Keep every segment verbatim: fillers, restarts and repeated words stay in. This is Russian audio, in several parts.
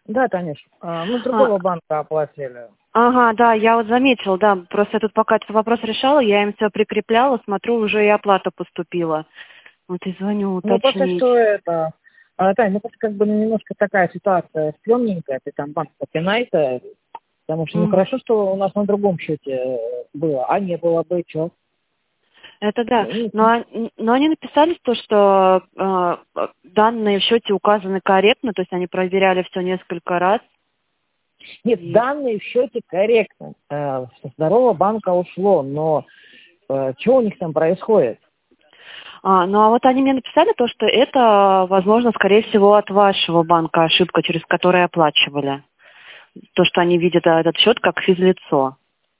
Да, Танюш, а, мы с А, другого банка оплатили. ага, да, я вот заметила, да, просто я тут пока этот вопрос решала, я им все прикрепляла, смотрю, уже и оплата поступила. Вот и звоню Ну, просто уточнить. что это... А, Тань, ну, просто как бы немножко такая ситуация стрёмненькая, ты там банк попинай-то, потому что, ну, Мгм. хорошо, что у нас на другом счете было, а не было бы, что? Это да. Но, он- но они написали то, что э, данные в счете указаны корректно, то есть они проверяли все несколько раз. Нет, И, данные в счете корректно. Э, Со здорового банка ушло, но что у них там происходит? а, ну а вот они мне написали то, что это, возможно, скорее всего, от вашего банка ошибка, через которую оплачивали. То, что они видят а, этот счет как физлицо.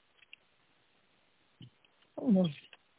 Ну,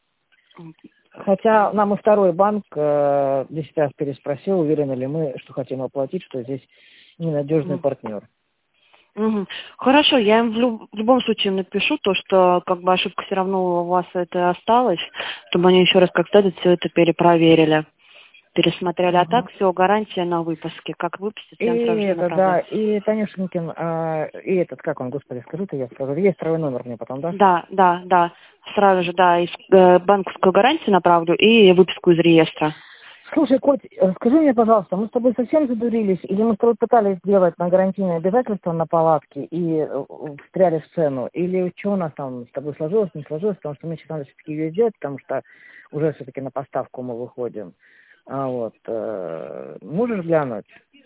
хотя нам и второй банк э, десять раз переспросил, уверены ли мы, что хотим оплатить, что здесь ненадежный Мгм. партнер. Мгм. Хорошо, я им в, люб- в любом случае напишу то, что как бы ошибка все равно у вас это осталась, чтобы они еще раз как следует все это перепроверили, пересмотрели. А Ага. так все, гарантия на выпуске. Как выпустят, И я вам сразу же это, направлю. да, и Танюшенькин, а, и этот, как он, господи, скажи-то, я скажу, есть второй номер мне потом, да? Да, да, да. Сразу же, да, из, э, банковскую гарантию направлю и выписку из реестра. Слушай, Коть, э, скажи мне, пожалуйста, мы с тобой совсем задурились, или мы с тобой пытались сделать на гарантийные обязательства на палатке и э, встряли в цену, или что у нас там с тобой сложилось, не сложилось, потому что мне сейчас надо все-таки ее сделать, потому что уже все-таки на поставку мы выходим. А вот, э, можешь глянуть?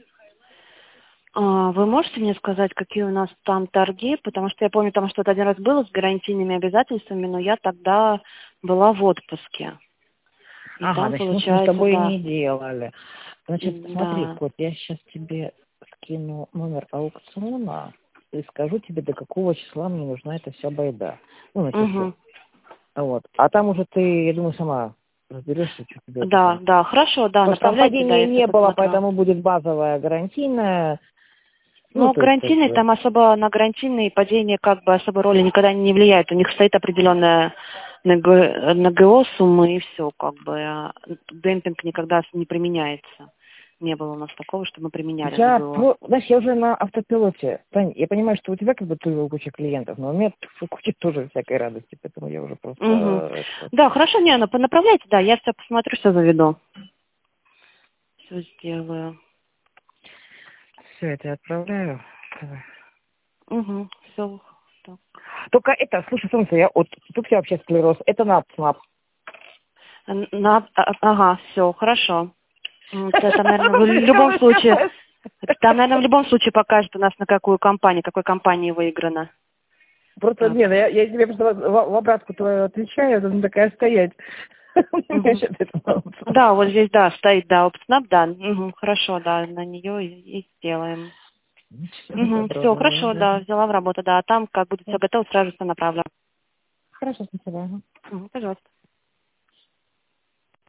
А, Вы можете мне сказать, какие у нас там торги? Потому что я помню, там что-то один раз было с гарантийными обязательствами, но я тогда была в отпуске. И Ага, там, значит, мы, мы с получается, тобой да, не делали. Значит, м, смотри, да. Кот, я сейчас тебе скину номер аукциона и скажу тебе, до какого числа мне нужна эта вся байда. Ну, на часы. Угу. Вот. А там уже ты, я думаю, сама разберешься, что тебе это Да, там. да, хорошо, да, Потому что там направляйте, да, падения я все не было, посмотрю. поэтому будет базовая гарантийная. Ну, Но то есть, как гарантийные, бы... там особо на гарантийные падения как бы особой роли никогда не влияет. У них стоит определенная на гэ- на ГО сумма и все, как бы. а демпинг никогда не применяется. Не было у нас такого, что мы применяли на Я, ГО. про... знаешь, я уже на автопилоте. Тань, я понимаю, что у тебя как бы тоже куча клиентов, но у меня куча тоже всякой радости, поэтому я уже просто... Угу. э, это, Да, хорошо, не, ну направляйте, да, я все посмотрю, все заведу. Все сделаю. все это отправляю. Давай. Угу, все. Только это, слушай, солнце, я вот тут я вообще склероз. Это НАП-СНАП. На, а- ага, все, хорошо. М, Это, там, наверное, в любом случае, там, наверное, в любом случае покажет у нас, на какую компанию, какой компании выиграно. Просто, Так. нет, я, я тебе просто в, в обратку твою отвечаю, я должна такая стоять. У меня Мгм. сейчас это... Да, вот здесь, да, стоит, да, OptSnap, да. Мгм, хорошо, да, на нее и, и сделаем. Всё, добро, Все, давай, хорошо, да. да, взяла в работу, да. А там, как будет все готово, сразу все направлю. Хорошо, спасибо. Мгм, пожалуйста.